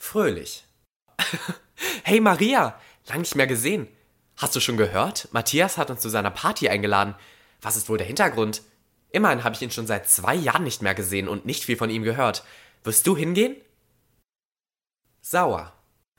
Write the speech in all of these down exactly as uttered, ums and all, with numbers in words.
Fröhlich. Hey Maria, lang nicht mehr gesehen. Hast du schon gehört? Matthias hat uns zu seiner Party eingeladen. Was ist wohl der Hintergrund? Immerhin habe ich ihn schon seit zwei Jahren nicht mehr gesehen und nicht viel von ihm gehört. Wirst du hingehen? Sauer.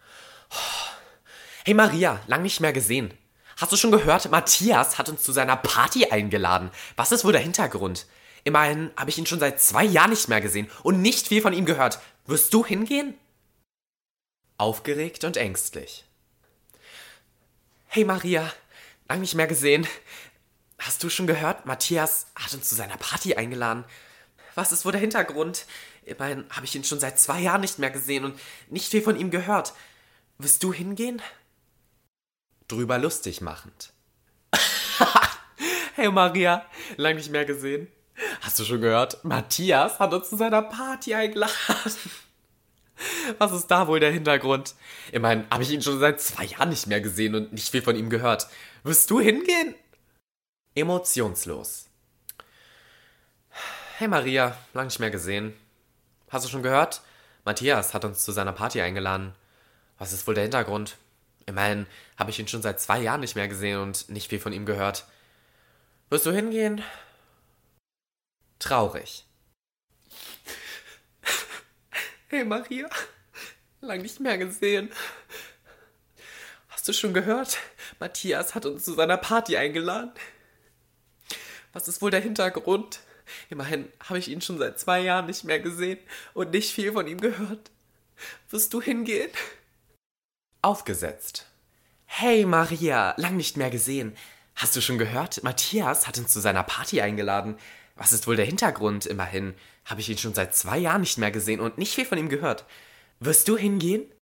Hey Maria, lang nicht mehr gesehen. Hast du schon gehört? Matthias hat uns zu seiner Party eingeladen. Was ist wohl der Hintergrund? Immerhin habe ich ihn schon seit zwei Jahren nicht mehr gesehen und nicht viel von ihm gehört. Wirst du hingehen? Aufgeregt und ängstlich. Hey Maria, lang nicht mehr gesehen. Hast du schon gehört? Matthias hat uns zu seiner Party eingeladen. Was ist wohl der Hintergrund? Immerhin habe ich ihn schon seit zwei Jahren nicht mehr gesehen und nicht viel von ihm gehört. Wirst du hingehen? Drüber lustig machend. Hey Maria, lang nicht mehr gesehen. Hast du schon gehört? Matthias hat uns zu seiner Party eingeladen. Was ist da wohl der Hintergrund? Immerhin habe ich ihn schon seit zwei Jahren nicht mehr gesehen und nicht viel von ihm gehört. Wirst du hingehen? Emotionslos. Hey Maria, lang nicht mehr gesehen. Hast du schon gehört? Matthias hat uns zu seiner Party eingeladen. Was ist wohl der Hintergrund? Immerhin habe ich ihn schon seit zwei Jahren nicht mehr gesehen und nicht viel von ihm gehört. Wirst du hingehen? Traurig. Hey Maria, lang nicht mehr gesehen. Hast du schon gehört? Matthias hat uns zu seiner Party eingeladen. Was ist wohl der Hintergrund? Immerhin habe ich ihn schon seit zwei Jahren nicht mehr gesehen und nicht viel von ihm gehört. Wirst du hingehen? Aufgesetzt. Hey Maria, lang nicht mehr gesehen. Hast du schon gehört? Matthias hat uns zu seiner Party eingeladen. Was ist wohl der Hintergrund? Immerhin habe ich ihn schon seit zwei Jahren nicht mehr gesehen und nicht viel von ihm gehört. Wirst du hingehen?